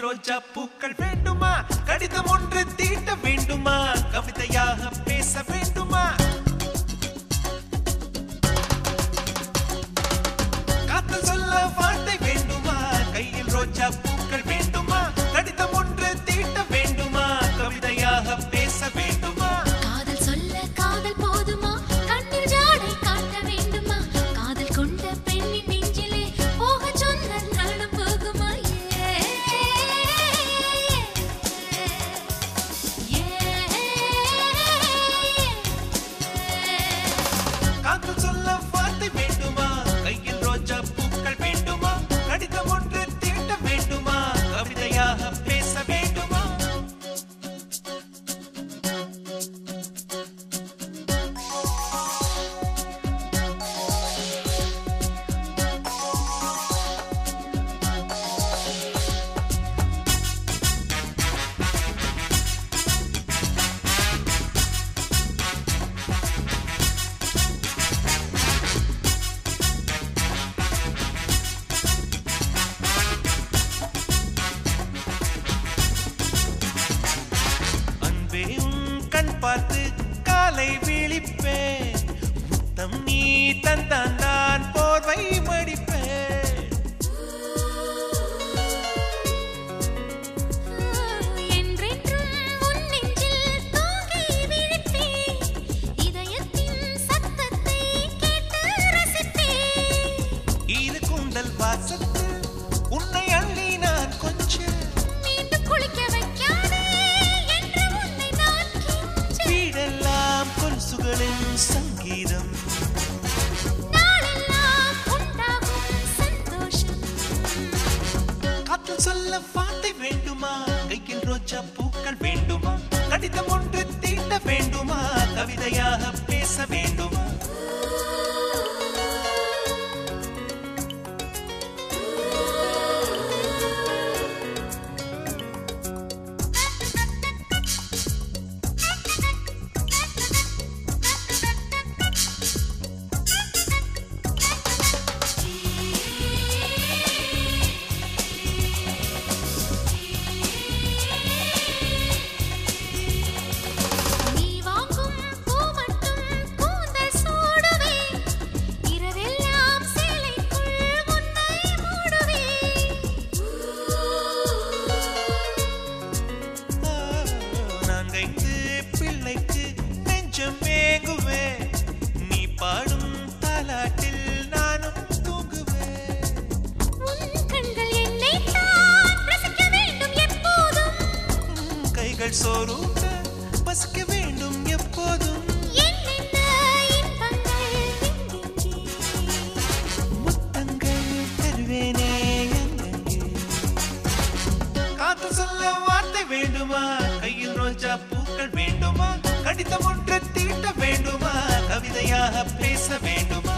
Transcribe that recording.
ரோஜா பூக்கள் வேண்டுமா? கடிதம் ஒன்று தீட்ட வேண்டுமா? கவிதையாக பேச வேண்டுமா? காதல் சொல்ல வார்த்தை வேண்டுமா? கையில் ரோஜா பூக்கள் வேண்டுமா? கடிதம் ஒன்று தீட்ட வேண்டுமா? கவிதையாக பேச வேண்டுமா? காதல் சொல்ல காதல் போதுமா? கண்ணில் ஜாடை காட்ட வேண்டுமா? காதல் கொண்ட பெண்ணின் நெஞ்சிலே போக சொன்ன நாளும் போகுமா? காதல் சொல்ல வார்த்தை வேண்டுமா? கையில் ரோஜா பூக்கள் வேண்டுமா? கடிதம் ஒன்று தீட்ட வேண்டுமா? கவிதையாக பேச வேண்டுமா? அன்பே உன் கண் பார்த்து காலை விழிப்பேன். முத்தம் நீ தந்தான் நான் போர்வை மடிப்பேன். என்றென்றும் உன் நெஞ்சில் தூங்கி விழிப்பேன். இதயத்தின் சத்தத்தை கேட்டு ரசிப்பேன். இது கூந்தல் வாசத்து உன்னை அள்ளி நான் கொஞ்சம் மீண்டும் குளிக்க வைக்காதே என்று உன்னை நான் கெஞ்ச. வீடெல்லாம் கொலுசுகளின் சங்கீதம். நாளெல்லாம் உண்டாகும் சந்தோஷம். காதல் சொல்ல வார்த்தை வேண்டுமா? கையில் ரோஜா பூக்கள் வேண்டுமா? கடிதம் ஒன்று தீட்ட வேண்டுமா? கவிதையாக பேச வேண்டுமா? நீ வாங்கும் பூ மட்டும் கூந்தல் சூடுவே. இரவெல்லாம் சேலைக்குள் உன்னை மூடுவே. நான் கைந்து பிள்ளைக்கு நெஞ்சம் ஏங்குவேன். நீ பாடும் தாலாட்டில் நானும் தூங்குவேன். உன் கண்கள் என்னைத்தான் ரசிக்க வேண்டும் எப்போதும். கைகள் சோறுண்ட பசிக்க வேண்டும் எப்போதும். என்னென்ன இன்பங்கள் எங்கெங்கே. முத்தங்கள் தருவேனே எங்கெங்கே. காதல் சொல்ல வார்த்தை வேண்டுமா? கையில் ரோஜா பூக்கள் வேண்டுமா? கடிதம் ஒன்று தீட்ட வேண்டுமா? கவிதையாக பேச வேண்டுமா?